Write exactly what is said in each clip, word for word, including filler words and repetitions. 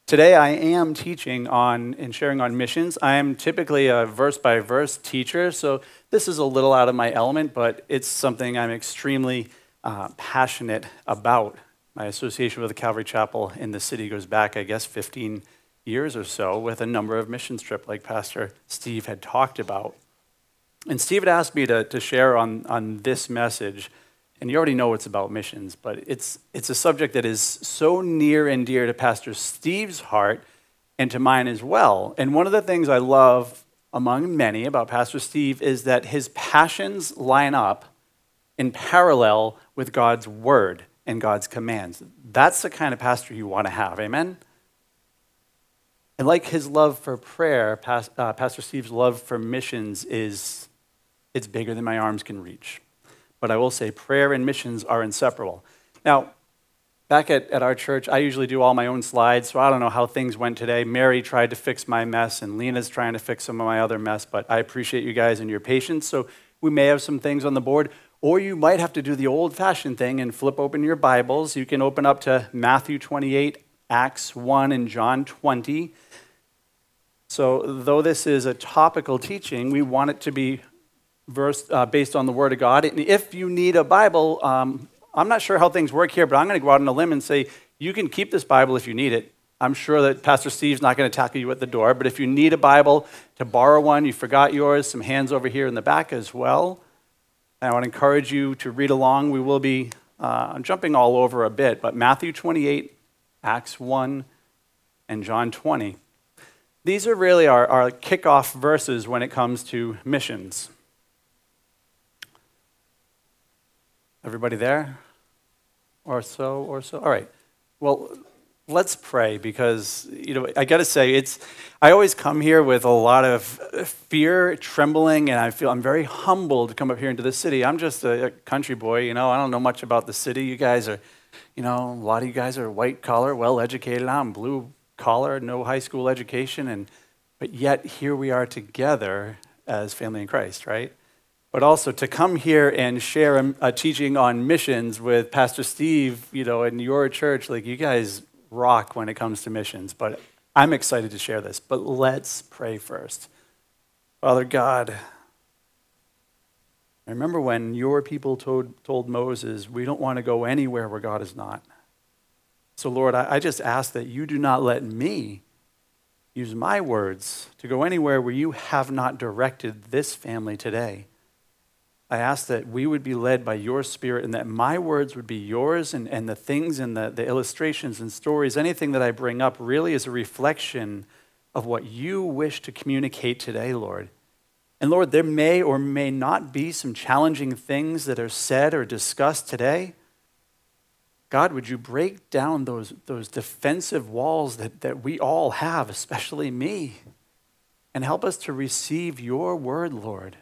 Today I am teaching on and sharing on missions. I am typically a verse-by-verse teacher, so this is a little out of my element, but it's something I'm extremely uh, passionate about. My association with the Calvary Chapel in the city goes back, I guess, fifteen years or so, with a number of missions trips like Pastor Steve had talked about. And Steve had asked me to, to share on, on this message, and you already know it's about missions, but it's it's a subject that is so near and dear to Pastor Steve's heart and to mine as well. And one of the things I love, among many, about Pastor Steve is that his passions line up in parallel with God's word and God's commands. That's the kind of pastor you want to have, amen? And like his love for prayer, Pas- uh, Pastor Steve's love for missions is, it's bigger than my arms can reach. But I will say prayer and missions are inseparable. Now, back at, at our church, I usually do all my own slides, so I don't know how things went today. Mary tried to fix my mess, and Lena's trying to fix some of my other mess, but I appreciate you guys and your patience, so we may have some things on the board, or you might have to do the old-fashioned thing and flip open your Bibles. You can open up to Matthew twenty-eight, Acts one, and John twenty. So though this is a topical teaching, we want it to be verse uh, based on the Word of God. And if you need a Bible, um, I'm not sure how things work here, but I'm going to go out on a limb and say you can keep this Bible if you need it. I'm sure that Pastor Steve's not going to tackle you at the door, but if you need a Bible to borrow one, you forgot yours, some hands over here in the back as well. I want to encourage you to read along. We will be uh, jumping all over a bit, but Matthew twenty-eight, Acts one, and John twenty. These are really our, our kickoff verses when it comes to missions. Everybody there? Or so, or so? All right. Well, let's pray because, you know, I got to say, it's. I always come here with a lot of fear, trembling, and I feel I'm very humbled to come up here into the city. I'm just a, a country boy, you know. I don't know much about the city. You guys are, you know, a lot of you guys are white collar, well educated. I'm blue collar, no high school education, and but yet here we are together as family in Christ, right? But also to come here and share a, a teaching on missions with Pastor Steve, you know, in your church, like you guys rock when it comes to missions. But I'm excited to share this. But let's pray first. Father God, I remember when your people told, told Moses, we don't want to go anywhere where God is not. So Lord, I, I just ask that you do not let me use my words to go anywhere where you have not directed this family today. I ask that we would be led by your Spirit and that my words would be yours and, and the things and the, the illustrations and stories, anything that I bring up really is a reflection of what you wish to communicate today, Lord. And Lord, there may or may not be some challenging things that are said or discussed today. God, would you break down those, those defensive walls that, that we all have, especially me, and help us to receive your word, Lord.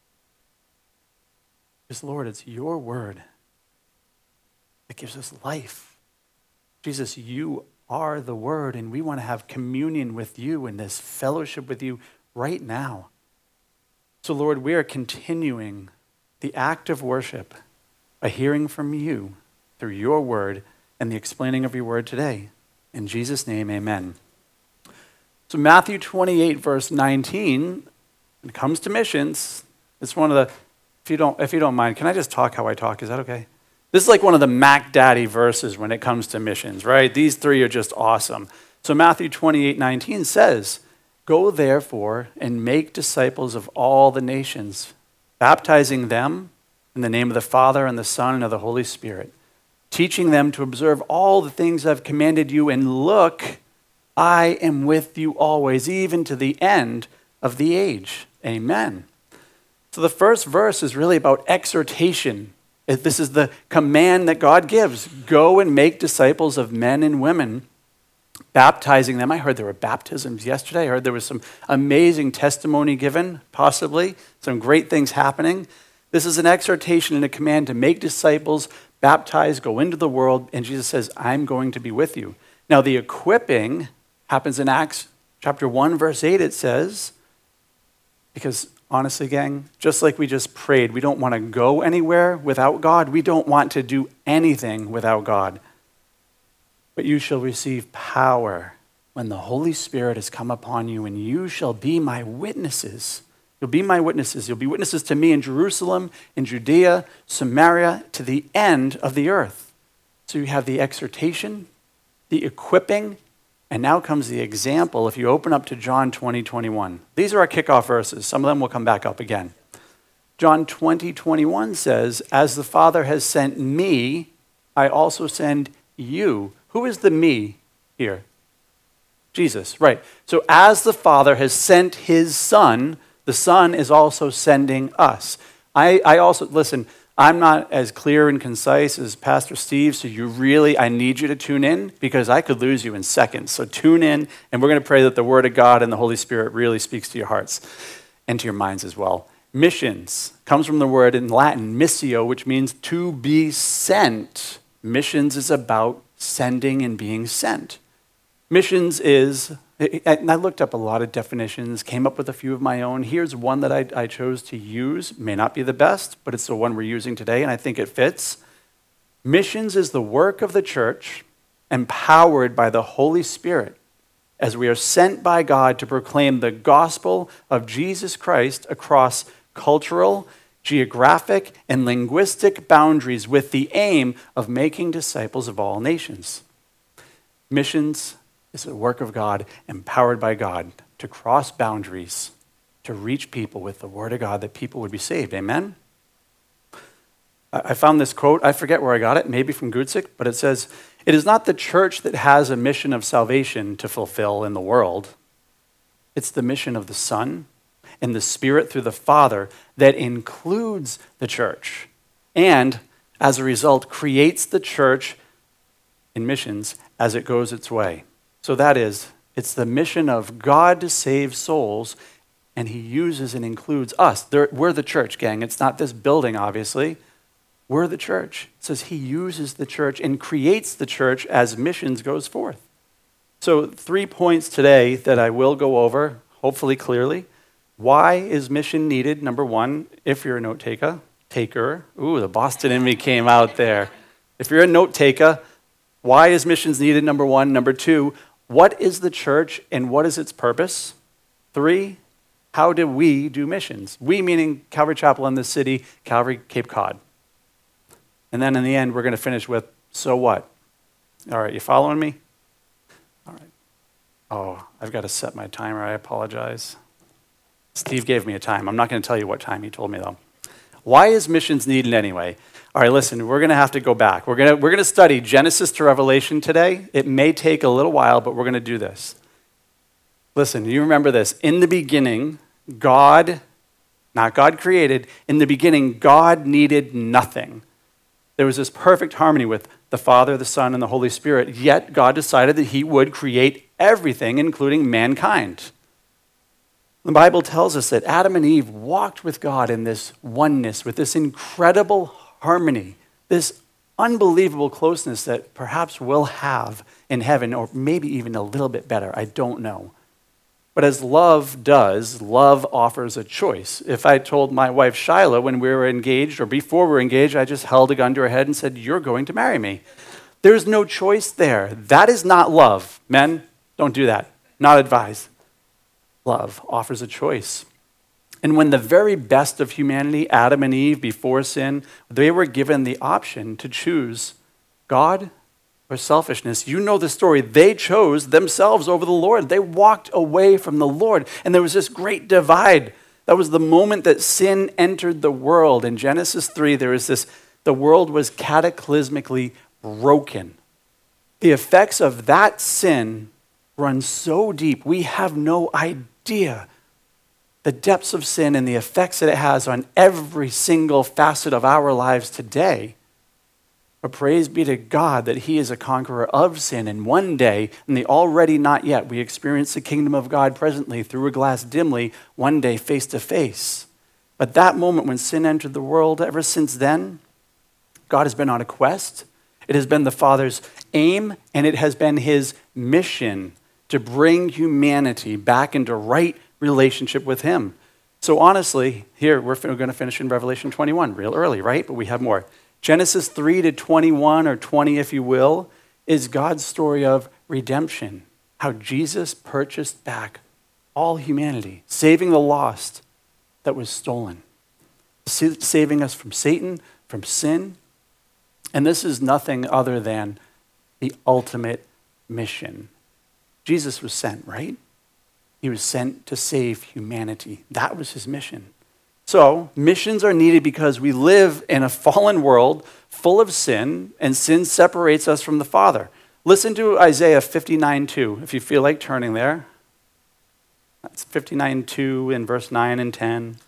Because, Lord, it's your word that gives us life. Jesus, you are the word, and we want to have communion with you and this fellowship with you right now. So, Lord, we are continuing the act of worship by hearing from you through your word and the explaining of your word today. In Jesus' name, amen. So Matthew twenty-eight, verse nineteen, when it comes to missions, it's one of the If you don't, if you don't mind, can I just talk how I talk? Is that okay? This is like one of the Mac Daddy verses when it comes to missions, right? These three are just awesome. So Matthew twenty-eight nineteen says, "Go therefore and make disciples of all the nations, baptizing them in the name of the Father and the Son and of the Holy Spirit, teaching them to observe all the things I've commanded you. And look, I am with you always, even to the end of the age." Amen. So the first verse is really about exhortation. This is the command that God gives. Go and make disciples of men and women, baptizing them. I heard there were baptisms yesterday. I heard there was some amazing testimony given, possibly. Some great things happening. This is an exhortation and a command to make disciples, baptize, go into the world. And Jesus says, I'm going to be with you. Now the equipping happens in Acts chapter one, verse eight. It says, because honestly, gang, just like we just prayed, we don't want to go anywhere without God. We don't want to do anything without God. But you shall receive power when the Holy Spirit has come upon you, and you shall be my witnesses. You'll be my witnesses. You'll be witnesses to me in Jerusalem, in Judea, Samaria, to the end of the earth. So you have the exhortation, the equipping, and now comes the example. If you open up to John twenty, twenty-one. These are our kickoff verses. Some of them will come back up again. John twenty, twenty-one says, as the Father has sent me, I also send you. Who is the me here? Jesus, right. So as the Father has sent his Son, the Son is also sending us. I, I also, listen, I'm not as clear and concise as Pastor Steve, so you really, I need you to tune in because I could lose you in seconds. So tune in, and we're going to pray that the Word of God and the Holy Spirit really speaks to your hearts and to your minds as well. Missions comes from the word in Latin, missio, which means to be sent. Missions is about sending and being sent. Missions is, and I looked up a lot of definitions, came up with a few of my own. Here's one that I, I chose to use. May not be the best, but it's the one we're using today, and I think it fits. Missions is the work of the church empowered by the Holy Spirit as we are sent by God to proclaim the gospel of Jesus Christ across cultural, geographic, and linguistic boundaries with the aim of making disciples of all nations. Missions is a work of God, empowered by God, to cross boundaries, to reach people with the word of God, that people would be saved. Amen? I found this quote, I forget where I got it, maybe from Gutzig, but it says, it is not the church that has a mission of salvation to fulfill in the world. It's the mission of the Son and the Spirit through the Father that includes the church and, as a result, creates the church in missions as it goes its way. So that is, it's the mission of God to save souls, and he uses and includes us. They're, we're the church, gang. It's not this building, obviously. We're the church. It says he uses the church and creates the church as missions goes forth. So three points today that I will go over, hopefully clearly. Why is mission needed? Number one, if you're a note taker, taker. Ooh, the Boston in me came out there. If you're a note taker, why is missions needed? Number one. Number two, what is the church and what is its purpose? Three, how do we do missions? We meaning Calvary Chapel in this city, Calvary Cape Cod. And then in the end, we're going to finish with, so what? All right, you following me? All right. Oh, I've got to set my timer. I apologize. Steve gave me a time. I'm not going to tell you what time he told me, though. Why is missions needed anyway? All right, listen, we're going to have to go back. We're going to, we're going to study Genesis to Revelation today. It may take a little while, but we're going to do this. Listen, you remember this. In the beginning, God, not God created, in the beginning, God needed nothing. There was this perfect harmony with the Father, the Son, and the Holy Spirit, yet God decided that he would create everything, including mankind. The Bible tells us that Adam and Eve walked with God in this oneness, with this incredible harmony, this unbelievable closeness that perhaps we'll have in heaven, or maybe even a little bit better. I don't know. But as love does, love offers a choice. If I told my wife Shyla when we were engaged, or before we were engaged, I just held a gun to her head and said, you're going to marry me. There's no choice there. That is not love. Men, don't do that. Not advised. Love offers a choice. And when the very best of humanity, Adam and Eve, before sin, they were given the option to choose God or selfishness. You know the story. They chose themselves over the Lord. They walked away from the Lord. And there was this great divide. That was the moment that sin entered the world. In Genesis three, there was this, the world was cataclysmically broken. The effects of that sin run so deep, we have no idea the depths of sin and the effects that it has on every single facet of our lives today. But praise be to God that he is a conqueror of sin. And one day, in the already not yet, we experience the kingdom of God presently through a glass dimly, one day face to face. But that moment when sin entered the world, ever since then, God has been on a quest. It has been the Father's aim, and it has been his mission to bring humanity back into right relationship with him. So honestly, here, we're going to finish in Revelation twenty-one, real early, right? But we have more. Genesis three to twenty-one, or twenty if you will, is God's story of redemption. how Jesus purchased back all humanity, saving the lost that was stolen, saving us from Satan, from sin. And this is nothing other than the ultimate mission. Jesus was sent, right? He was sent to save humanity. That was his mission. So, missions are needed because we live in a fallen world full of sin, and sin separates us from the Father. Listen to Isaiah fifty-nine two, if you feel like turning there. That's fifty-nine two in verse nine and ten.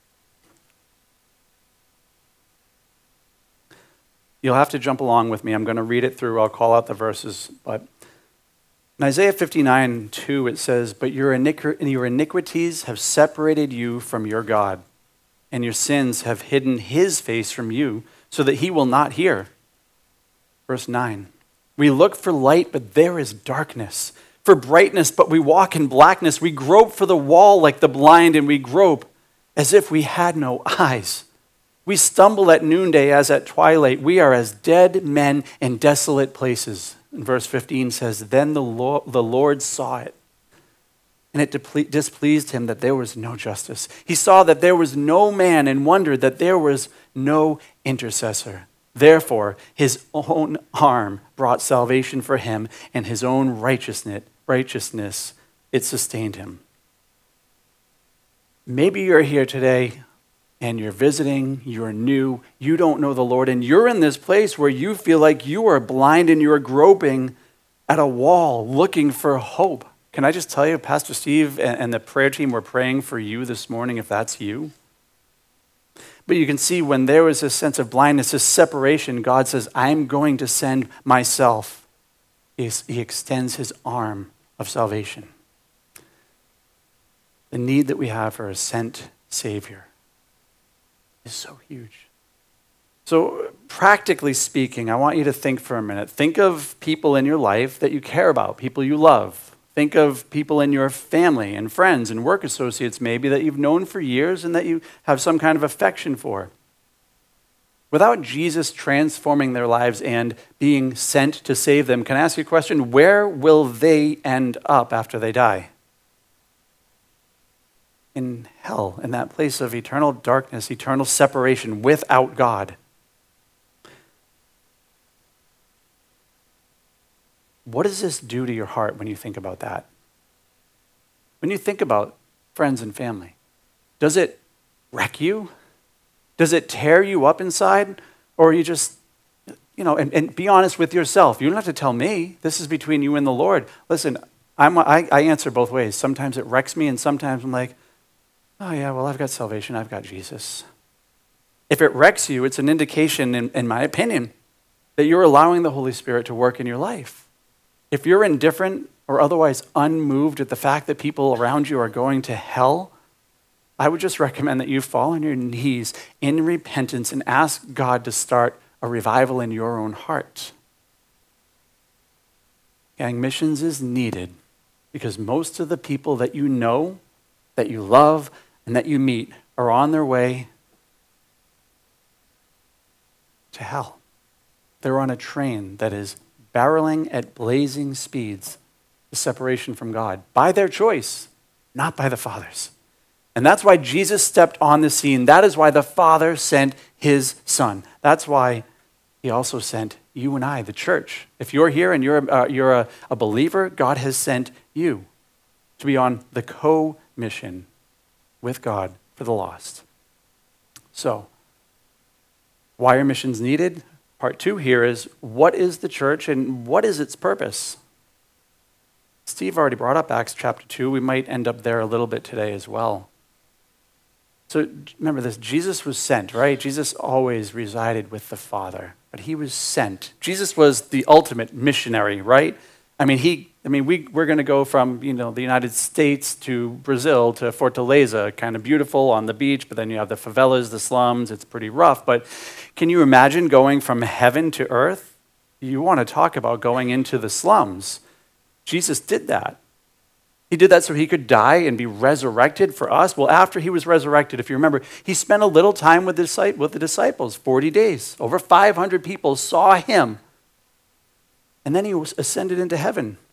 You'll have to jump along with me. I'm going to read it through. I'll call out the verses. But in Isaiah fifty-nine two, it says, "But your, iniqu- your iniquities have separated you from your God, and your sins have hidden his face from you, so that he will not hear." Verse nine, "We look for light, but there is darkness. For brightness, but we walk in blackness. We grope for the wall like the blind, and we grope as if we had no eyes. We stumble at noonday as at twilight. We are as dead men in desolate places." And verse fifteen says, "Then the Lord, the Lord saw it, and it deple- displeased him that there was no justice. He saw that there was no man and wondered that there was no intercessor. Therefore, his own arm brought salvation for him, and his own righteousness, righteousness, it sustained him." Maybe you're here today and you're visiting, you're new, you don't know the Lord, and you're in this place where you feel like you are blind and you're groping at a wall looking for hope. Can I just tell you, Pastor Steve and the prayer team were praying for you this morning if that's you. But you can see when there was this sense of blindness, this separation, God says, "I'm going to send myself." He extends his arm of salvation. The need that we have for a sent Savior is so huge. So practically speaking, I want you to think for a minute. Think of people in your life that you care about, people you love. Think of people in your family and friends and work associates maybe that you've known for years and that you have some kind of affection for. Without Jesus transforming their lives and being sent to save them, can I ask you a question? Where will they end up after they die? In hell, in that place of eternal darkness, eternal separation without God. What does this do to your heart when you think about that? When you think about friends and family, does it wreck you? Does it tear you up inside? Or are you just, you know, and, and be honest with yourself. You don't have to tell me. This is between you and the Lord. Listen, I'm, I, I answer both ways. Sometimes it wrecks me, and sometimes I'm like, oh yeah, well, I've got salvation. I've got Jesus. If it wrecks you, it's an indication, in, in my opinion, that you're allowing the Holy Spirit to work in your life. If you're indifferent or otherwise unmoved at the fact that people around you are going to hell, I would just recommend that you fall on your knees in repentance and ask God to start a revival in your own heart. Gang, missions is needed because most of the people that you know, that you love, and that you meet are on their way to hell. They're on a train that is barreling at blazing speeds, the separation from God, by their choice, not by the Father's. And that's why Jesus stepped on the scene. That is why the Father sent his Son. That's why he also sent you and I, the church. If you're here and you're, uh, you're a, a believer, God has sent you to be on the co-mission with God for the lost. So, why are missions needed? Part two here is, what is the church and what is its purpose? Steve already brought up Acts chapter two. We might end up there a little bit today as well. So remember this, Jesus was sent, right? Jesus always resided with the Father, but he was sent. Jesus was the ultimate missionary, right? I mean, he. I mean, we, we're going to go from, you know, the United States to Brazil to Fortaleza, kind of beautiful on the beach, but then you have the favelas, the slums. It's pretty rough. But can you imagine going from heaven to earth? You want to talk about going into the slums. Jesus did that. He did that so he could die and be resurrected for us. Well, after he was resurrected, if you remember, he spent a little time with the disciples, forty days. Over five hundred people saw him. And then he was ascended into heaven.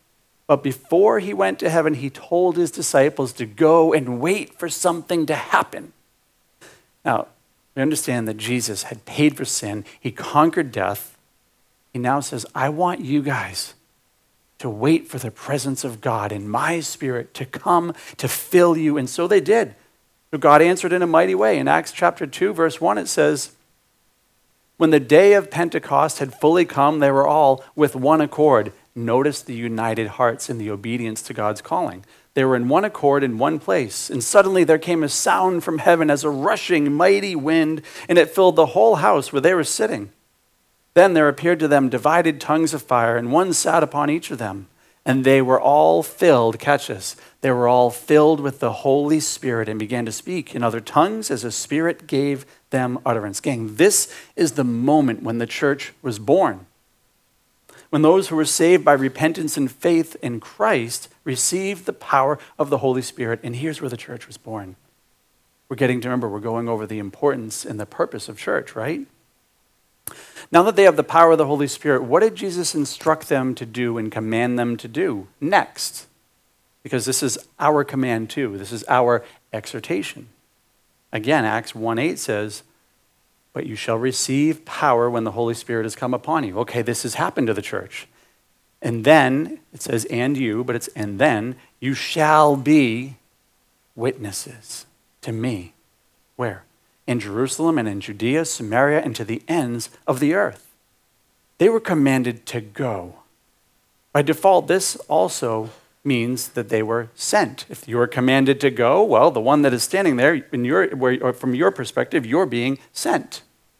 But before he went to heaven, he told his disciples to go and wait for something to happen. Now, we understand that Jesus had paid for sin. He conquered death. He now says, I want you guys to wait for the presence of God in my Spirit to come to fill you. And so they did. So God answered in a mighty way. In Acts chapter two, verse one, it says, when the day of Pentecost had fully come, they were all with one accord. Notice the united hearts in the obedience to God's calling. They were in one accord in one place. And suddenly there came a sound from heaven as a rushing mighty wind, and it filled the whole house where they were sitting. Then there appeared to them divided tongues of fire, and one sat upon each of them. And they were all filled, catch this, they were all filled with the Holy Spirit and began to speak in other tongues as the Spirit gave them utterance. Gang, this is the moment when the church was born. When those who were saved by repentance and faith in Christ received the power of the Holy Spirit. And here's where the church was born. We're getting to remember, we're going over the importance and the purpose of church, right? Now that they have the power of the Holy Spirit, what did Jesus instruct them to do and command them to do next? Because this is our command too. This is our exhortation. Again, Acts one eight says, but you shall receive power when the Holy Spirit has come upon you. Okay, this has happened to the church. And then, it says, and you, but it's and then, you shall be witnesses to me. Where? In Jerusalem and in Judea, Samaria, and to the ends of the earth. They were commanded to go. By default, this also means that they were sent. If you are commanded to go, well, the one that is standing there, in your, where, or from your perspective, you're being sent.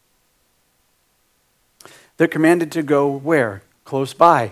They're commanded to go where? Close by.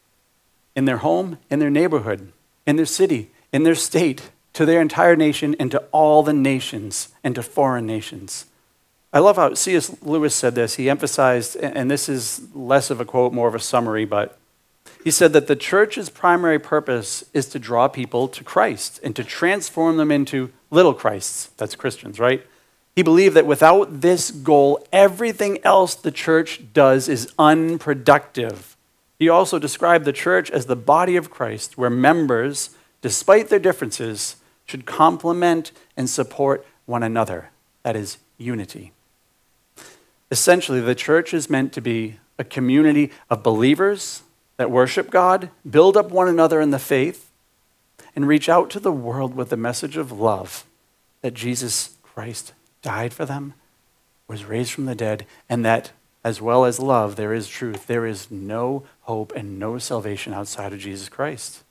In their home, in their neighborhood, in their city, in their state, to their entire nation, and to all the nations, and to foreign nations. I love how C S Lewis said this. He emphasized, and this is less of a quote, more of a summary, but he said that the church's primary purpose is to draw people to Christ and to transform them into little Christs. That's Christians, right? He believed that without this goal, everything else the church does is unproductive. He also described the church as the body of Christ, where members, despite their differences, should complement and support one another. That is unity. Essentially, the church is meant to be a community of believers that worship God, build up one another in the faith, and reach out to the world with the message of love that Jesus Christ died for them, was raised from the dead, and that as well as love, there is truth. There is no hope and no salvation outside of Jesus Christ.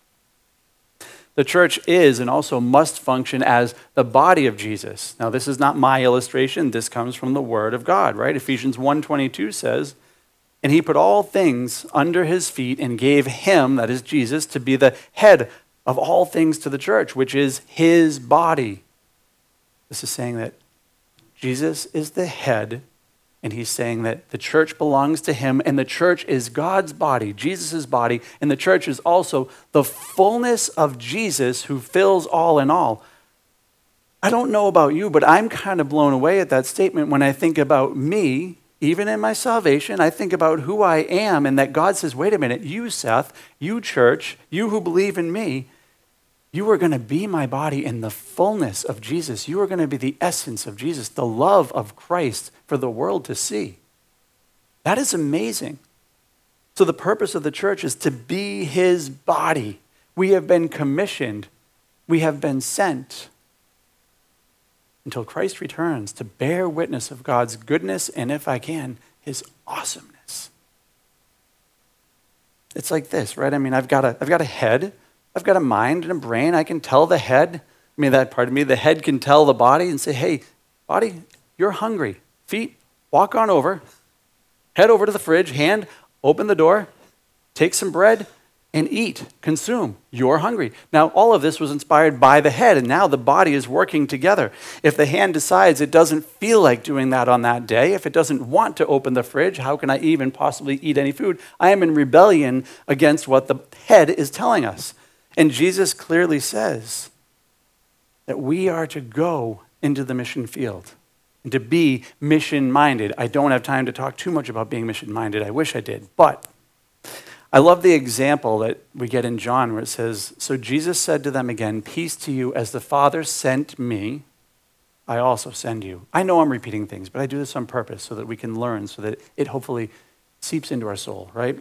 The church is and also must function as the body of Jesus. Now, this is not my illustration. This comes from the Word of God, right? Ephesians one twenty-two says, and he put all things under his feet and gave him, that is Jesus, to be the head of all things to the church, which is his body. This is saying that Jesus is the head, and he's saying that the church belongs to him, and the church is God's body, Jesus' body, and the church is also the fullness of Jesus who fills all in all. I don't know about you, but I'm kind of blown away at that statement when I think about me. Even in my salvation, I think about who I am, and that God says, wait a minute, you, Seth, you, church, you who believe in me, you are going to be my body in the fullness of Jesus. You are going to be the essence of Jesus, the love of Christ for the world to see. That is amazing. So the purpose of the church is to be his body. We have been commissioned. We have been sent until Christ returns to bear witness of God's goodness and, if I can, his awesomeness. It's like this, right? I mean, I've got a, I've got a head. I've got a mind and a brain. I can tell the head, I mean, that part of me, the head can tell the body and say, hey, body, you're hungry. Feet, walk on over. Head over to the fridge. Hand, open the door. Take some bread and eat, consume. You're hungry. Now, all of this was inspired by the head, and now the body is working together. If the hand decides it doesn't feel like doing that on that day, if it doesn't want to open the fridge, how can I even possibly eat any food? I am in rebellion against what the head is telling us. And Jesus clearly says that we are to go into the mission field and to be mission-minded. I don't have time to talk too much about being mission-minded. I wish I did. But I love the example that we get in John where it says, "So Jesus said to them again, 'Peace to you, as the Father sent me, I also send you.'" I know I'm repeating things, but I do this on purpose so that we can learn, so that it hopefully seeps into our soul, right?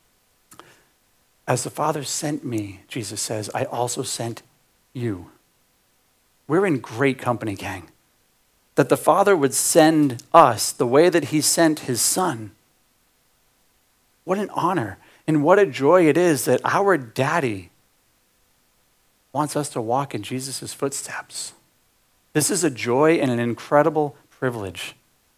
"As the Father sent me," Jesus says, "I also sent you." We're in great company, gang. That the Father would send us the way that he sent his Son. What an honor and what a joy it is that our daddy wants us to walk in Jesus' footsteps. This is a joy and an incredible privilege.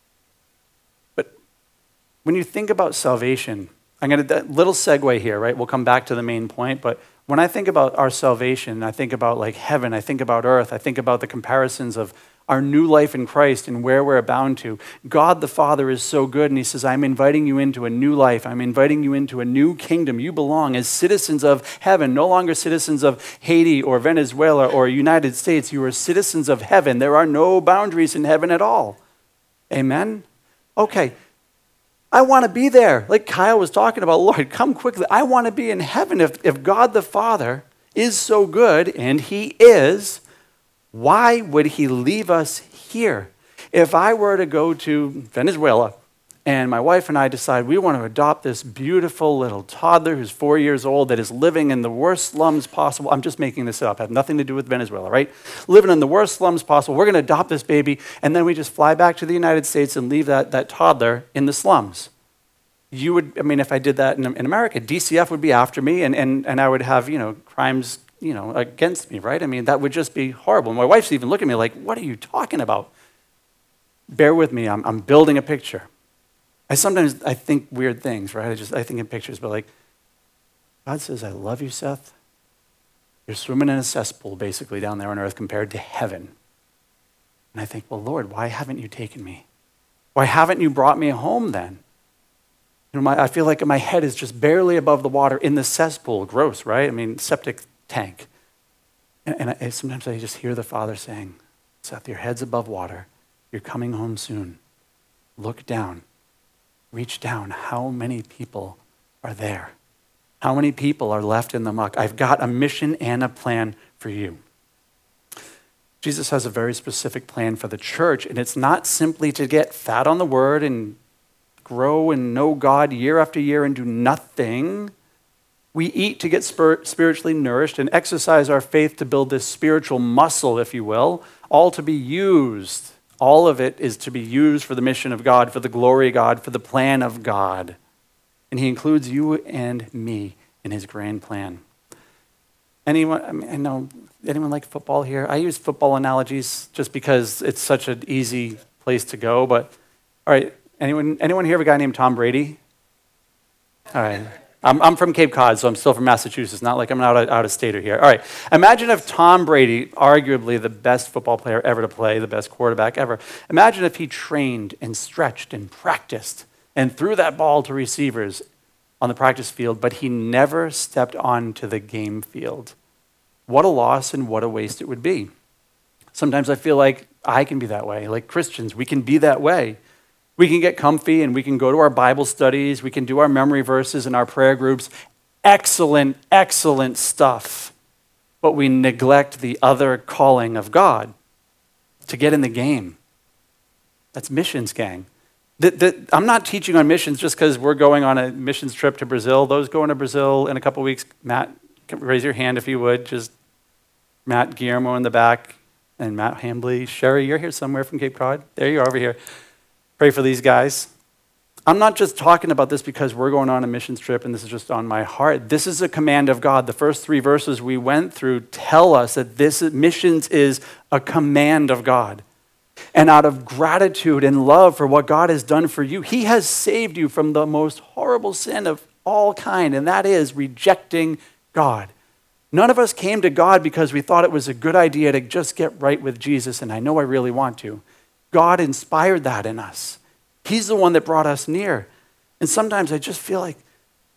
But when you think about salvation, I'm going to, little segue here, right? We'll come back to the main point, but when I think about our salvation, I think about like heaven, I think about earth, I think about the comparisons of our new life in Christ and where we're bound to. God the Father is so good, and he says, "I'm inviting you into a new life. I'm inviting you into a new kingdom. You belong as citizens of heaven, no longer citizens of Haiti or Venezuela or United States. You are citizens of heaven. There are no boundaries in heaven at all." Amen? Okay. I want to be there. Like Kyle was talking about, Lord, come quickly. I want to be in heaven. If, if God the Father is so good, and he is, why would he leave us here? If I were to go to Venezuela and my wife and I decide we want to adopt this beautiful little toddler who's four years old that is living in the worst slums possible. I'm just making this up. I have nothing to do with Venezuela, right? Living in the worst slums possible. We're going to adopt this baby, and then we just fly back to the United States and leave that, that toddler in the slums. You would, I mean, if I did that in, in America, D C F would be after me, and, and, and I would have, you know, crimes you know, against me, right? I mean, that would just be horrible. My wife's even looking at me like, what are you talking about? Bear with me, I'm, I'm building a picture. I sometimes, I think weird things, right? I just, I think in pictures, but like, God says, "I love you, Seth. You're swimming in a cesspool, basically, down there on earth compared to heaven." And I think, well, Lord, why haven't you taken me? Why haven't you brought me home then? You know, my, I feel like my head is just barely above the water in the cesspool. Gross, right? I mean, septic tank. And, and I, sometimes I just hear the Father saying, "Seth, your head's above water. You're coming home soon. Look down. Reach down. How many people are there? How many people are left in the muck? I've got a mission and a plan for you." Jesus has a very specific plan for the church, and it's not simply to get fat on the word and grow and know God year after year and do nothing. We eat to get spir- spiritually nourished and exercise our faith to build this spiritual muscle, if you will, all to be used. All of it is to be used for the mission of God, for the glory of God, for the plan of God. And he includes you and me in his grand plan. Anyone, I, mean, I know, anyone like football here? I use football analogies just because it's such an easy place to go, but all right, anyone, anyone here have a guy named Tom Brady? All right. I'm, I'm from Cape Cod, so I'm still from Massachusetts. Not like I'm out of, out of stater here. All right. Imagine if Tom Brady, arguably the best football player ever to play, the best quarterback ever, imagine if he trained and stretched and practiced and threw that ball to receivers on the practice field, but he never stepped onto the game field. What a loss and what a waste it would be. Sometimes I feel like I can be that way. Like Christians, we can be that way. We can get comfy and we can go to our Bible studies. We can do our memory verses and our prayer groups. Excellent, excellent stuff. But we neglect the other calling of God to get in the game. That's missions, gang. The, the, I'm not teaching on missions just because we're going on a missions trip to Brazil. Those going to Brazil in a couple weeks, Matt, raise your hand if you would. Just Matt Guillermo in the back and Matt Hambley. Sherry, you're here somewhere from Cape Cod. There you are over here. Pray for these guys. I'm not just talking about this because we're going on a missions trip and this is just on my heart. This is a command of God. The first three verses we went through tell us that this missions is a command of God. And out of gratitude and love for what God has done for you, he has saved you from the most horrible sin of all kind, and that is rejecting God. None of us came to God because we thought it was a good idea to just get right with Jesus, and I know I really want to. God inspired that in us. He's the one that brought us near. And sometimes I just feel like,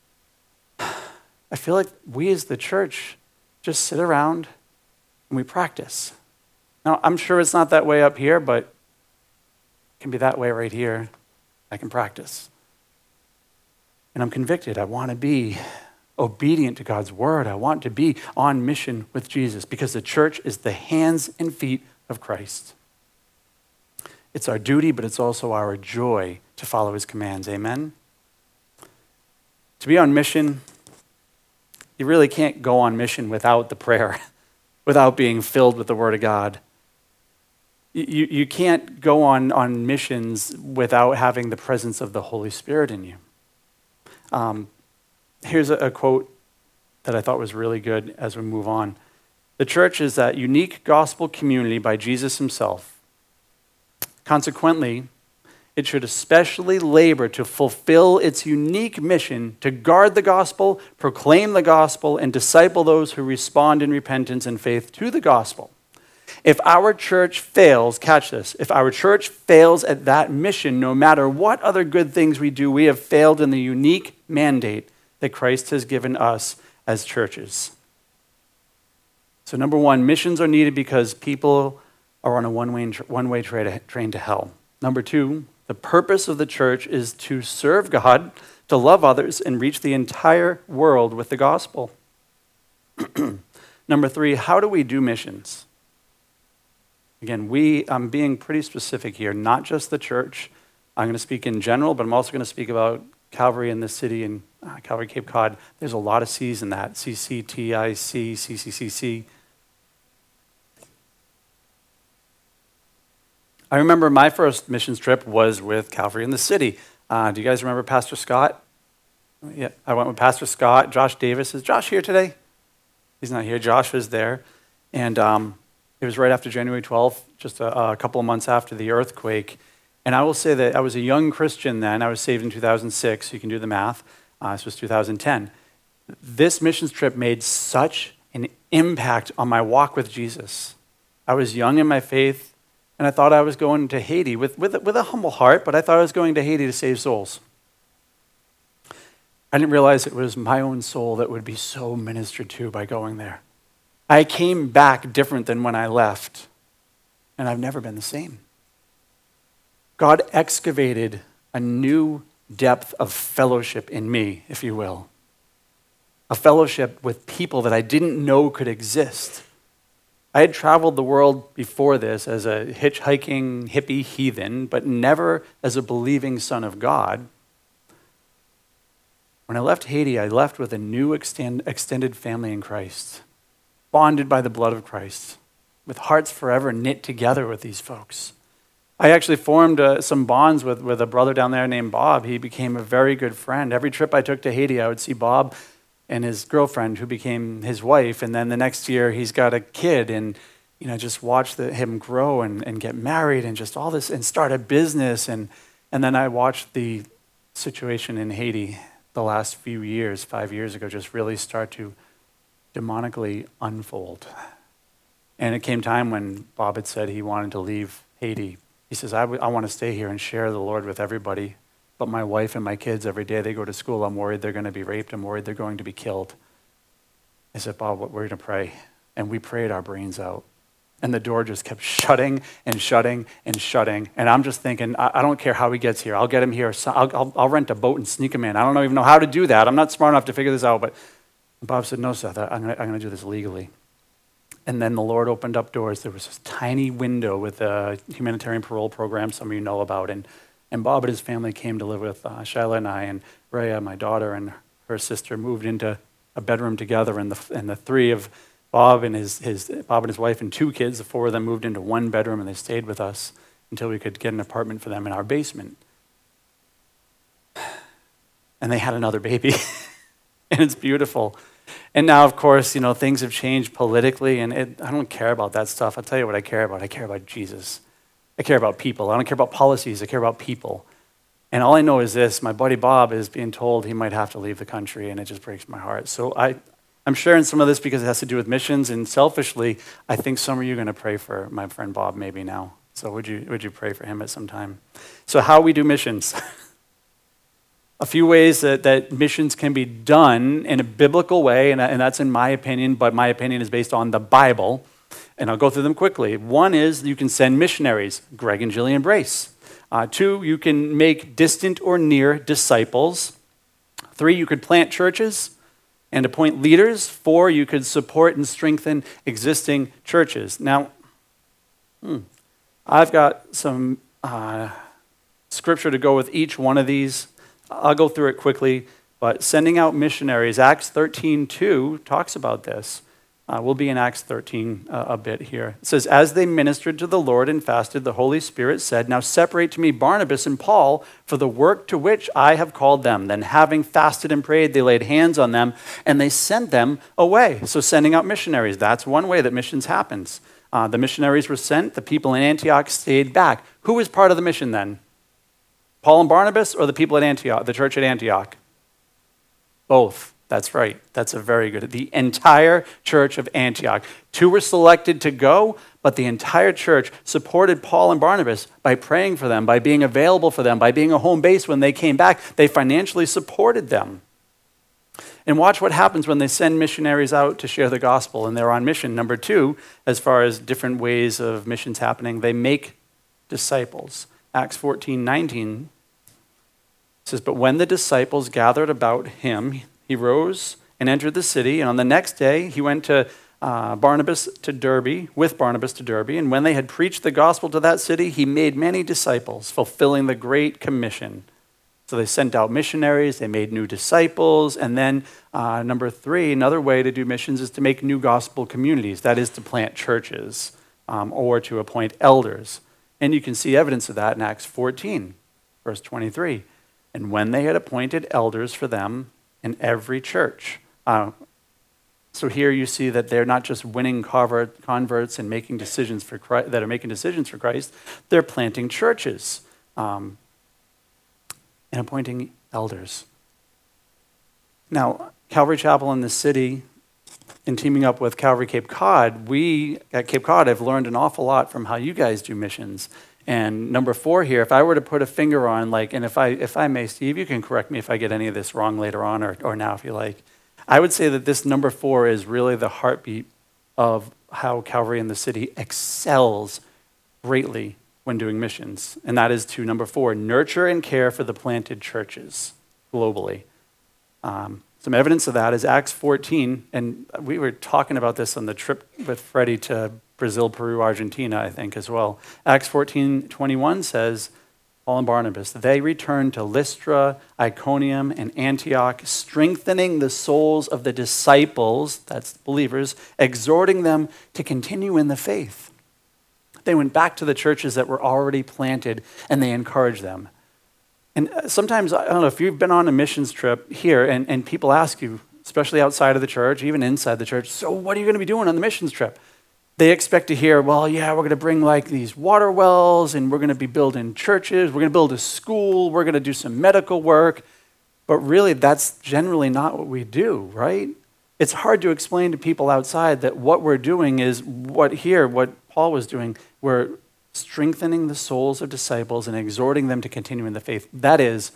I feel like we as the church just sit around and we practice. Now, I'm sure it's not that way up here, but it can be that way right here. I can practice. And I'm convicted. I want to be obedient to God's word. I want to be on mission with Jesus because the church is the hands and feet of Christ. It's our duty, but it's also our joy to follow his commands. Amen? To be on mission, you really can't go on mission without the prayer, without being filled with the word of God. You, you can't go on, on missions without having the presence of the Holy Spirit in you. Um, here's a, a quote that I thought was really good as we move on. The church is that unique gospel community by Jesus himself. Consequently, it should especially labor to fulfill its unique mission to guard the gospel, proclaim the gospel, and disciple those who respond in repentance and faith to the gospel. If our church fails, catch this, if our church fails at that mission, no matter what other good things we do, we have failed in the unique mandate that Christ has given us as churches. So number one, missions are needed because people are on a one-way, one-way train to hell. Number two, the purpose of the church is to serve God, to love others, and reach the entire world with the gospel. Number three, how do we do missions? Again, we, I'm being pretty specific here, not just the church. I'm going to speak in general, but I'm also going to speak about Calvary in this city and uh, Calvary Cape Cod. There's a lot of C's in that. C C T I C, C C C C. I remember my first missions trip was with Calvary in the city. Uh, do you guys remember Pastor Scott? Yeah, I went with Pastor Scott. Josh Davis. Is Josh here today? He's not here. Josh was there. And um, it was right after January twelfth, just a, a couple of months after the earthquake. And I will say that I was a young Christian then. I was saved in two thousand six. You can do the math. Uh, this was two thousand ten. This missions trip made such an impact on my walk with Jesus. I was young in my faith. And I thought I was going to Haiti with, with, with a humble heart, but I thought I was going to Haiti to save souls. I didn't realize it was my own soul that would be so ministered to by going there. I came back different than when I left, and I've never been the same. God excavated a new depth of fellowship in me, if you will. A fellowship with people that I didn't know could exist. I had traveled the world before this as a hitchhiking hippie heathen, but never as a believing son of God. When I left Haiti, I left with a new extend, extended family in Christ, bonded by the blood of Christ, with hearts forever knit together with these folks. I actually formed uh, some bonds with, with a brother down there named Bob. He became a very good friend. Every trip I took to Haiti, I would see Bob and his girlfriend, who became his wife, and then the next year he's got a kid, and you know, just watch the, him grow and, and get married, and just all this, and start a business, and and then I watched the situation in Haiti the last few years, five years ago, just really start to demonically unfold. And it came time when Bob had said he wanted to leave Haiti. He says, I, w- I want to stay here and share the Lord with everybody. But my wife and my kids, every day they go to school, I'm worried they're going to be raped. I'm worried they're going to be killed. I said, Bob, we're going to pray. And we prayed our brains out. And the door just kept shutting and shutting and shutting. And I'm just thinking, I, I don't care how he gets here. I'll get him here. So I'll, I'll, I'll rent a boat and sneak him in. I don't even know how to do that. I'm not smart enough to figure this out. But Bob said, no, Seth, I'm going to I'm going to do this legally. And then the Lord opened up doors. There was this tiny window with a humanitarian parole program some of you know about. And And Bob and his family came to live with uh, Shyla and I, and Rhea, my daughter, and her sister moved into a bedroom together, and the and the three of Bob and his, his Bob and his wife and two kids, the four of them moved into one bedroom, and they stayed with us until we could get an apartment for them in our basement. And they had another baby, and it's beautiful. And now, of course, you know, things have changed politically, and it, I don't care about that stuff. I'll tell you what I care about. I care about Jesus. I care about people. I don't care about policies. I care about people. And all I know is this. My buddy Bob is being told he might have to leave the country, and it just breaks my heart. So I, I'm sharing some of this because it has to do with missions, and selfishly, I think some of you are going to pray for my friend Bob maybe now. So would you would you pray for him at some time? So how we do missions. A few ways that, that missions can be done in a biblical way, and, and that's in my opinion, but my opinion is based on the Bible. And I'll go through them quickly. One is you can send missionaries, Greg and Jillian Brace. Uh, two, you can make distant or near disciples. Three, you could plant churches. and appoint leaders. Four, you could support and strengthen existing churches. Now, hmm, I've got some uh, scripture to go with each one of these. I'll go through it quickly, but sending out missionaries, Acts thirteen two talks about this. Uh, we'll be in Acts thirteen uh, a bit here. It says, as they ministered to the Lord and fasted, the Holy Spirit said, now separate to me Barnabas and Paul for the work to which I have called them. Then having fasted and prayed, they laid hands on them and they sent them away. So sending out missionaries, that's one way that missions happens. Uh, the missionaries were sent, the people in Antioch stayed back. Who was part of the mission then? Paul and Barnabas or the people at Antioch, the church at Antioch? Both. That's right. That's a very good. The entire church of Antioch. Two were selected to go, but the entire church supported Paul and Barnabas by praying for them, by being available for them, by being a home base when they came back. They financially supported them. And watch what happens when they send missionaries out to share the gospel and they're on mission. Number two, as far as different ways of missions happening, they make disciples. Acts fourteen nineteen says, but when the disciples gathered about him, he rose and entered the city, and on the next day he went to uh, Barnabas to Derbe, with Barnabas to Derbe, and when they had preached the gospel to that city, he made many disciples, fulfilling the Great Commission. So they sent out missionaries, they made new disciples, and then uh, number three, another way to do missions is to make new gospel communities, that is to plant churches um, or to appoint elders. And you can see evidence of that in Acts fourteen, verse twenty-three. And when they had appointed elders for them, in every church. Uh, so here you see that they're not just winning convert, converts and making decisions for Christ, that are making decisions for Christ. They're planting churches um, and appointing elders. Now, Calvary Chapel in the city, in teaming up with Calvary Cape Cod, we at Cape Cod have learned an awful lot from how you guys do missions. And number four here, if I were to put a finger on, like, and if I if I may, Steve, you can correct me if I get any of this wrong later on or, or now if you like. I would say that this number four is really the heartbeat of how Calvary in the City excels greatly when doing missions. And that is to, number four, nurture and care for the planted churches globally. Um, some evidence of that is Acts fourteen, and we were talking about this on the trip with Freddie to Brazil, Peru, Argentina, I think, as well. Acts fourteen twenty-one says, Paul and Barnabas, they returned to Lystra, Iconium, and Antioch, strengthening the souls of the disciples, that's believers, exhorting them to continue in the faith. They went back to the churches that were already planted, and they encouraged them. And sometimes, I don't know, if you've been on a missions trip here, and, and people ask you, especially outside of the church, even inside the church, so what are you going to be doing on the missions trip? They expect to hear, well, yeah, we're going to bring like these water wells and we're going to be building churches. We're going to build a school. We're going to do some medical work. But really, that's generally not what we do, right? It's hard to explain to people outside that what we're doing is what here, what Paul was doing. We're strengthening the souls of disciples and exhorting them to continue in the faith. That is,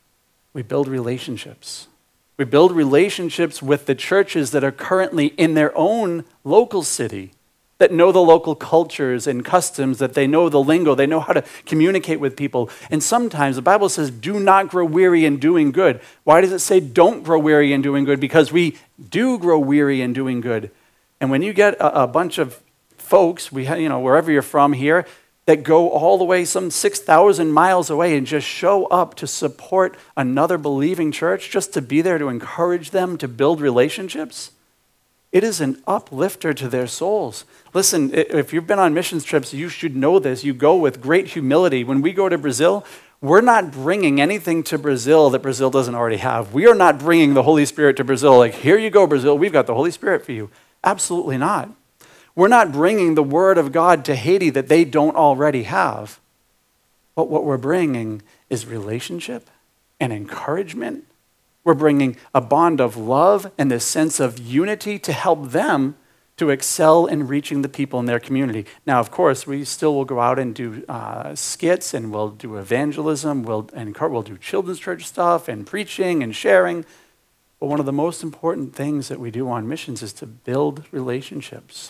we build relationships. We build relationships with the churches that are currently in their own local city, that know the local cultures and customs, that they know the lingo, they know how to communicate with people. And sometimes the Bible says, do not grow weary in doing good. Why does it say don't grow weary in doing good? Because we do grow weary in doing good. And when you get a, a bunch of folks, we ha- you know, wherever you're from here, that go all the way some six thousand miles away and just show up to support another believing church, just to be there to encourage them to build relationships, it is an uplifter to their souls. Listen, if you've been on missions trips, you should know this. You go with great humility. When we go to Brazil, we're not bringing anything to Brazil that Brazil doesn't already have. We are not bringing the Holy Spirit to Brazil. Like, here you go, Brazil. We've got the Holy Spirit for you. Absolutely not. We're not bringing the Word of God to Haiti that they don't already have. But what we're bringing is relationship and encouragement. We're bringing a bond of love and this sense of unity to help them to excel in reaching the people in their community. Now, of course, we still will go out and do uh, skits, and we'll do evangelism, we'll, and we'll do children's church stuff and preaching and sharing. But one of the most important things that we do on missions is to build relationships.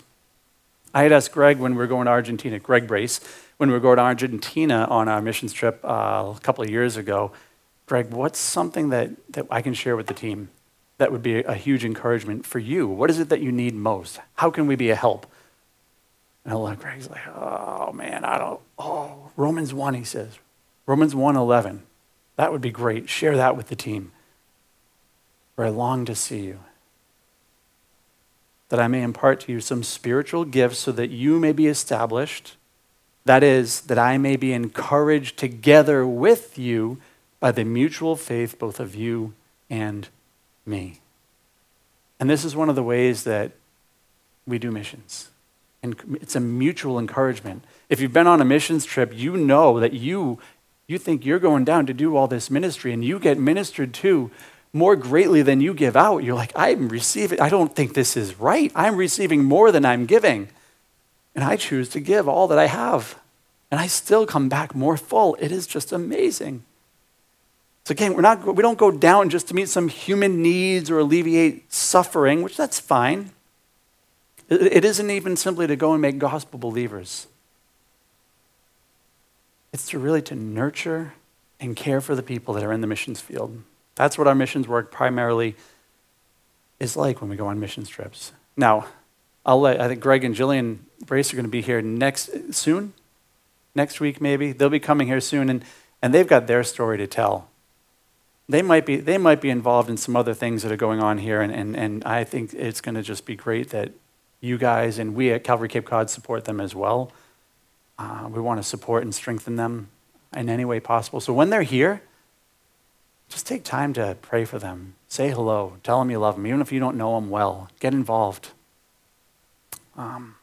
I had asked Greg when we were going to Argentina, Greg Brace, when we were going to Argentina on our missions trip uh, a couple of years ago, Greg, what's something that, that I can share with the team? that would be a huge encouragement for you? What is it that you need most? How can we be a help? And I look, Greg's like, oh man, I don't, oh, Romans one, he says. Romans one eleven. That would be great. Share that with the team. For I long to see you, that I may impart to you some spiritual gifts so that you may be established. That is, that I may be encouraged together with you by the mutual faith both of you and me. And this is one of the ways that we do missions. And it's a mutual encouragement. If you've been on a missions trip, you know that you, you think you're going down to do all this ministry and you get ministered to more greatly than you give out. You're like, I'm receiving, I don't think this is right. I'm receiving more than I'm giving. And I choose to give all that I have. And I still come back more full. It is just amazing. So again, we're not, we don't go down just to meet some human needs or alleviate suffering, which that's fine. It, it isn't even simply to go and make gospel believers. It's to really to nurture and care for the people that are in the missions field. That's what our missions work primarily is like when we go on missions trips. Now, I'll let, I think Greg and Jillian Brace are going to be here next soon, next week maybe. They'll be coming here soon, and, and they've got their story to tell. They might be they might be involved in some other things that are going on here, and, and, and I think it's going to just be great that you guys and we at Calvary Cape Cod support them as well. Uh, we want to support and strengthen them in any way possible. So when they're here, just take time to pray for them. Say hello. Tell them you love them. Even if you don't know them well, get involved. Um,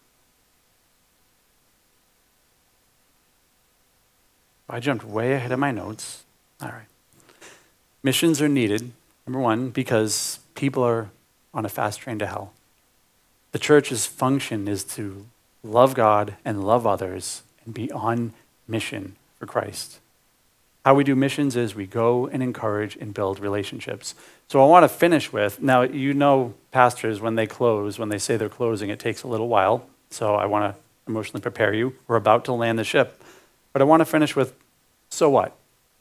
I jumped way ahead of my notes. All right. Missions are needed, number one, because people are on a fast train to hell. The church's function is to love God and love others and be on mission for Christ. How we do missions is we go and encourage and build relationships. So I want to finish with, now you know pastors, when they close, when they say they're closing, it takes a little while. So I want to emotionally prepare you. We're about to land the ship. But I want to finish with, so what?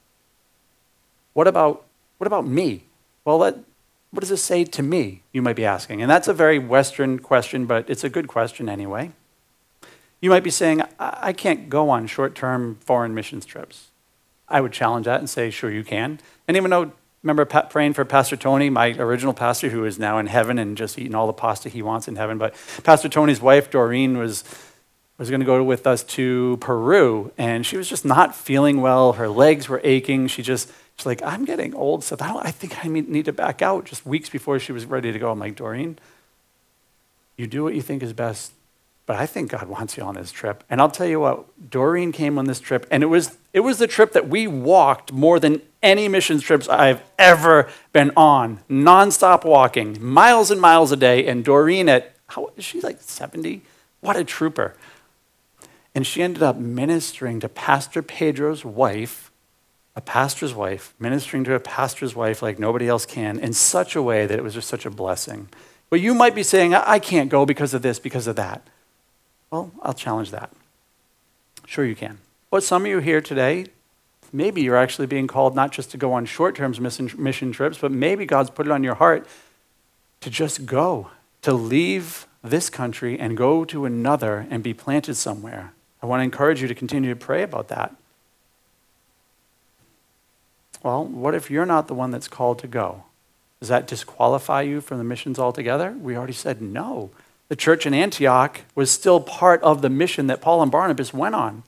What about, what about me? Well, let, what does this say to me, you might be asking? And that's a very Western question, but it's a good question anyway. You might be saying, I, I can't go on short-term foreign missions trips. I would challenge that and say, sure you can. Anyone know, remember pa- praying for Pastor Tony, my original pastor who is now in heaven and just eating all the pasta he wants in heaven. But Pastor Tony's wife, Doreen, was, was going to go with us to Peru, and she was just not feeling well. Her legs were aching. She just, she's like, I'm getting old, so I, don't, I think I need to back out. Just weeks before she was ready to go, I'm like, Doreen, you do what you think is best. But I think God wants you on this trip. And I'll tell you what, Doreen came on this trip, and it was it was the trip that we walked more than any missions trips I've ever been on. Nonstop walking, miles and miles a day. And Doreen at, how is she, like seventy? What a trooper. And she ended up ministering to Pastor Pedro's wife, a pastor's wife, ministering to a pastor's wife like nobody else can in such a way that it was just such a blessing. But you might be saying, I can't go because of this, because of that. Well, I'll challenge that. Sure you can. But some of you here today, maybe you're actually being called not just to go on short-term mission, mission trips, but maybe God's put it on your heart to just go, to leave this country and go to another and be planted somewhere. I want to encourage you to continue to pray about that. Well, what if you're not the one that's called to go? Does that disqualify you from the missions altogether? We already said no. The church in Antioch was still part of the mission that Paul and Barnabas went on.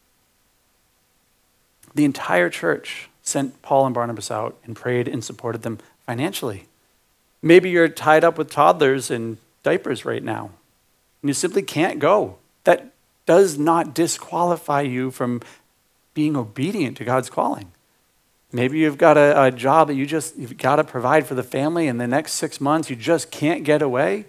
The entire church sent Paul and Barnabas out and prayed and supported them financially. Maybe you're tied up with toddlers and diapers right now, and you simply can't go. That does not disqualify you from being obedient to God's calling. Maybe you've got a, a job that you just, you've got to provide for the family, and the next six months you just can't get away.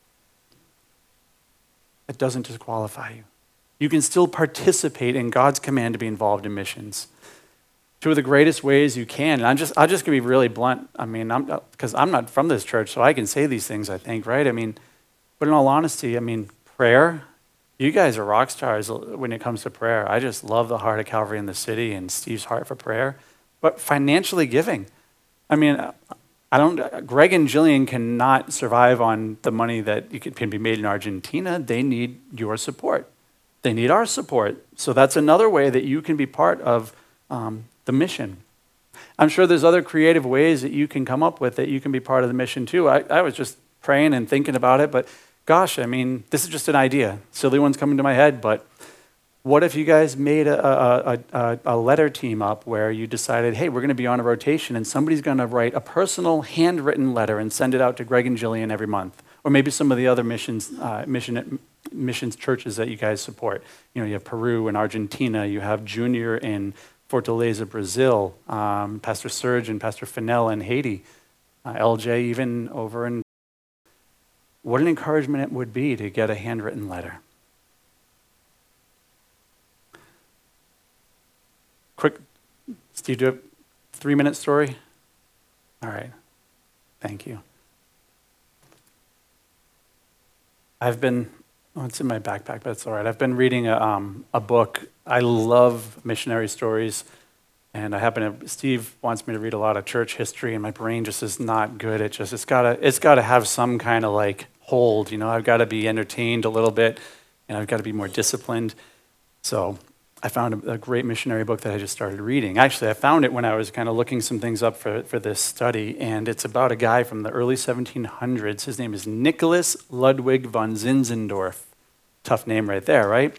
It doesn't disqualify you. You can still participate in God's command to be involved in missions. Two of the greatest ways you can, and I'm just, I'm just going to be really blunt. I mean, I'm because I'm not from this church, so I can say these things, I think, right? I mean, but in all honesty, I mean, prayer, you guys are rock stars when it comes to prayer. I just love the heart of Calvary in the city and Steve's heart for prayer. But financially giving, I mean, I don't, Greg and Jillian cannot survive on the money that you could, can be made in Argentina. They need your support. They need our support. So that's another way that you can be part of um, the mission. I'm sure there's other creative ways that you can come up with that you can be part of the mission too. I, I was just praying and thinking about it, but gosh, I mean, this is just an idea. Silly one's coming to my head, but what if you guys made a, a, a, a letter team up where you decided, hey, we're going to be on a rotation and somebody's going to write a personal handwritten letter and send it out to Greg and Jillian every month, or maybe some of the other missions, uh, mission, missions churches that you guys support. You know, you have Peru and Argentina, you have Junior in Fortaleza, Brazil, um, Pastor Serge and Pastor Fennell in Haiti, uh, L J even over in. What an encouragement it would be to get a handwritten letter. Quick, Steve, do you have a three-minute story? All right, thank you. I've been, oh, it's in my backpack, but it's all right. I've been reading a, um, a book. I love missionary stories, and I happen to, Steve wants me to read a lot of church history, and my brain just is not good. It just, it's gotta, it's gotta have some kind of like hold, you know? I've gotta be entertained a little bit, and I've gotta be more disciplined. So I found a, a great missionary book that I just started reading. Actually, I found it when I was kind of looking some things up for, for this study, and it's about a guy from the early seventeen hundreds. His name is Nicholas Ludwig von Zinzendorf. Tough name right there, right?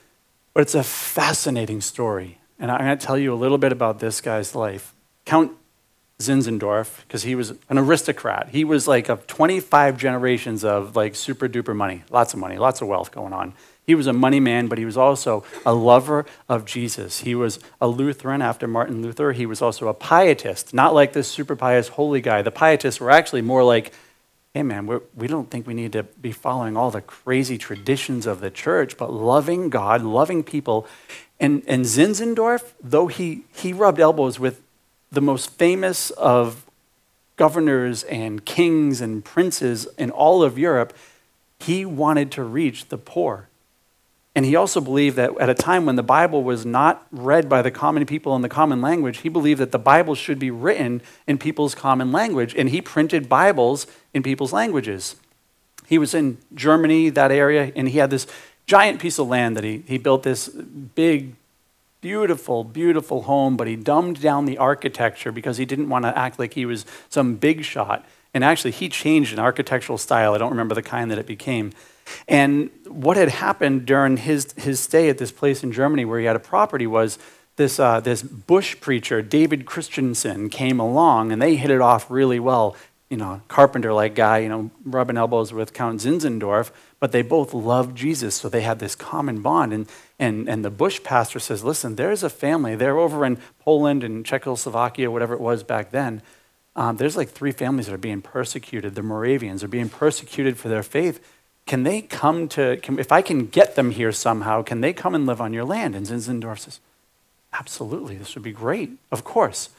But it's a fascinating story, and I'm going to tell you a little bit about this guy's life. Count Zinzendorf, because he was an aristocrat. He was like of twenty-five generations of like super duper money, lots of money, lots of wealth going on. He was a money man, but he was also a lover of Jesus. He was a Lutheran after Martin Luther. He was also a pietist, not like this super pious holy guy. The pietists were actually more like, hey man, we're, we don't think we need to be following all the crazy traditions of the church, but loving God, loving people. And, and Zinzendorf, though he, he rubbed elbows with the most famous of governors and kings and princes in all of Europe, he wanted to reach the poor. And he also believed that at a time when the Bible was not read by the common people in the common language, he believed that the Bible should be written in people's common language, and he printed Bibles in people's languages. He was in Germany, that area, and he had this giant piece of land that he, he built this big, beautiful, beautiful home, but he dumbed down the architecture because he didn't want to act like he was some big shot. And actually, he changed an architectural style. I don't remember the kind that it became. And what had happened during his, his stay at this place in Germany where he had a property was this, uh, this bush preacher, David Christensen, came along, and they hit it off really well. You know, carpenter-like guy, you know, rubbing elbows with Count Zinzendorf, but they both loved Jesus, so they had this common bond. And, and, and the bush pastor says, listen, there's a family. They're over in Poland and Czechoslovakia, whatever it was back then. Um, there's like three families that are being persecuted. The Moravians are being persecuted for their faith. Can they come to, can, if I can get them here somehow, can they come and live on your land? And Zinzendorf says, absolutely, this would be great, of course.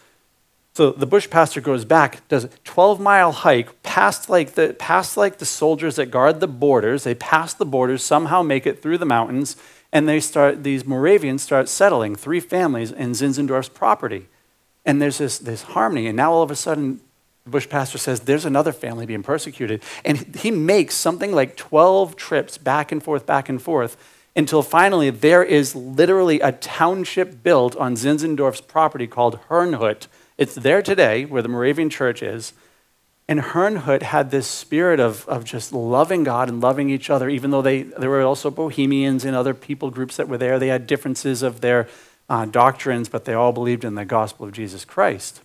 So the bush pastor goes back, does a twelve-mile hike past like the past like the soldiers that guard the borders. They pass the borders, somehow make it through the mountains, and they start. These Moravians start settling, three families in Zinzendorf's property, and there's this this harmony. And now all of a sudden, the bush pastor says there's another family being persecuted, and he makes something like twelve trips back and forth, back and forth, until finally there is literally a township built on Zinzendorf's property called Herrnhut. It's there today, where the Moravian church is. And Herrnhut had this spirit of, of just loving God and loving each other, even though they there were also Bohemians and other people groups that were there. They had differences of their uh, doctrines, but they all believed in the gospel of Jesus Christ.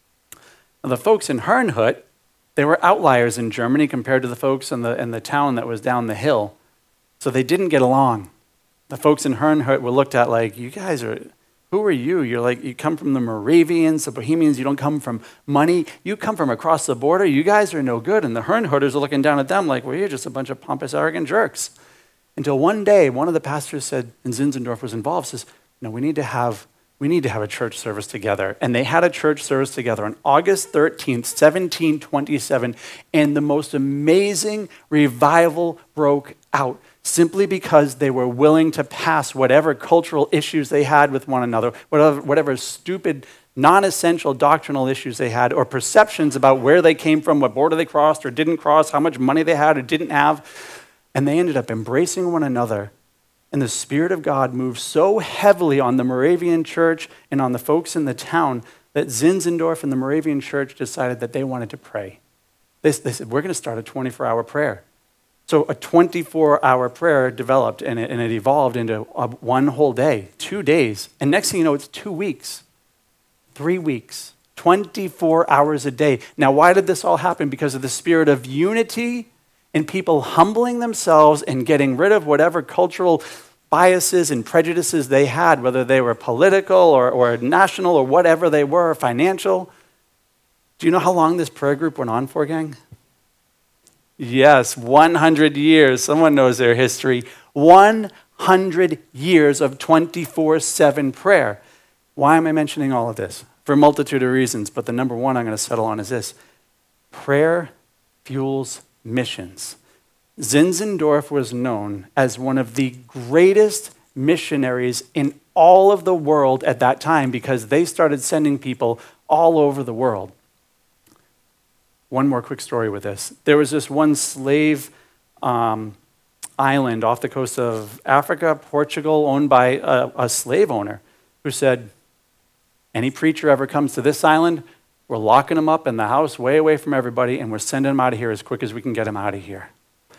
Now, the folks in Herrnhut, they were outliers in Germany compared to the folks in the, in the town that was down the hill. So they didn't get along. The folks in Herrnhut were looked at like, you guys are... Who are you? You're like, you come from the Moravians, the Bohemians, you don't come from money. You come from across the border. You guys are no good. And the Herrnhuters are looking down at them like, well, you're just a bunch of pompous, arrogant jerks. Until one day, one of the pastors said, and Zinzendorf was involved, says, no, we need to have, we need to have a church service together. And they had a church service together on August thirteenth, seventeen twenty-seven, and the most amazing revival broke out. Simply because they were willing to pass whatever cultural issues they had with one another, whatever, whatever stupid non-essential doctrinal issues they had, or perceptions about where they came from, what border they crossed or didn't cross, how much money they had or didn't have. And they ended up embracing one another. And the Spirit of God moved so heavily on the Moravian church and on the folks in the town that Zinzendorf and the Moravian church decided that they wanted to pray. They, they said, we're going to start a twenty-four hour prayer. So a twenty-four hour prayer developed, and it, and it evolved into a, one whole day, two days. And next thing you know, it's two weeks, three weeks, twenty-four hours a day. Now, why did this all happen? Because of the spirit of unity and people humbling themselves and getting rid of whatever cultural biases and prejudices they had, whether they were political or, or national or whatever they were, financial. Do you know how long this prayer group went on for, gang? Yes, one hundred years. Someone knows their history. one hundred years of twenty-four seven prayer. Why am I mentioning all of this? For a multitude of reasons, but the number one I'm going to settle on is this. Prayer fuels missions. Zinzendorf was known as one of the greatest missionaries in all of the world at that time because they started sending people all over the world. One more quick story with this. There was this one slave um, island off the coast of Africa, Portugal, owned by a, a slave owner who said, any preacher ever comes to this island, we're locking him up in the house way away from everybody, and we're sending him out of here as quick as we can get him out of here.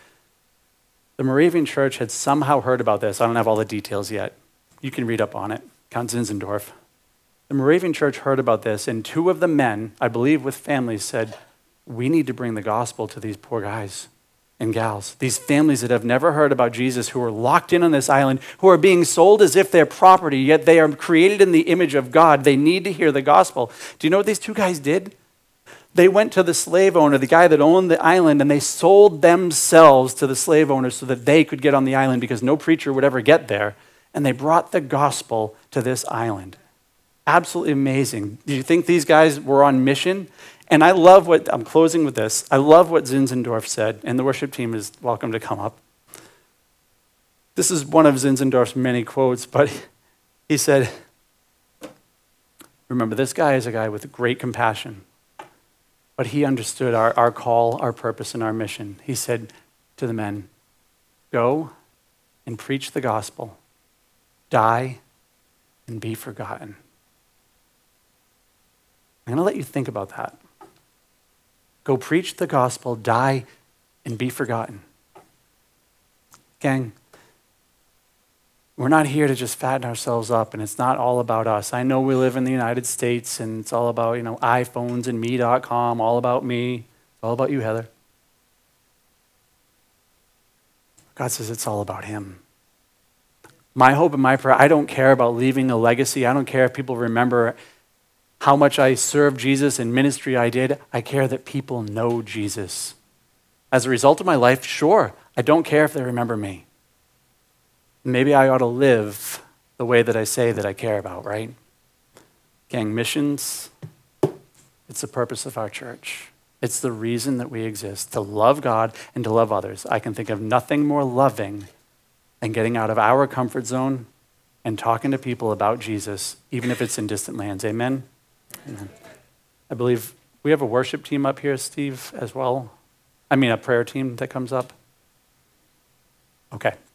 The Moravian church had somehow heard about this. I don't have all the details yet. You can read up on it. Count Zinzendorf. The Moravian church heard about this, and two of the men, I believe with families, said, we need to bring the gospel to these poor guys and gals, these families that have never heard about Jesus, who are locked in on this island, who are being sold as if they're property, yet they are created in the image of God. They need to hear the gospel. Do you know what these two guys did? They went to the slave owner, the guy that owned the island, and they sold themselves to the slave owner so that they could get on the island because no preacher would ever get there. And they brought the gospel to this island. Absolutely amazing. Do you think these guys were on mission? And I love what, I'm closing with this, I love what Zinzendorf said, and the worship team is welcome to come up. This is one of Zinzendorf's many quotes, but he said, remember, this guy is a guy with great compassion, but he understood our, our call, our purpose, and our mission. He said to the men, go and preach the gospel, die and be forgotten. I'm going to let you think about that. Go preach the gospel, die, and be forgotten. Gang, we're not here to just fatten ourselves up, and it's not all about us. I know we live in the United States, and it's all about, you know, iPhones and me dot com, all about me. It's all about you, Heather. God says it's all about him. My hope and my prayer, I don't care about leaving a legacy. I don't care if people remember how much I served Jesus in ministry I did. I care that people know Jesus. As a result of my life, sure, I don't care if they remember me. Maybe I ought to live the way that I say that I care about, right? Gang, missions, it's the purpose of our church. It's the reason that we exist, to love God and to love others. I can think of nothing more loving than getting out of our comfort zone and talking to people about Jesus, even if it's in distant lands. Amen? Amen. I believe we have a worship team up here, Steve, as well. I mean, a prayer team that comes up. Okay.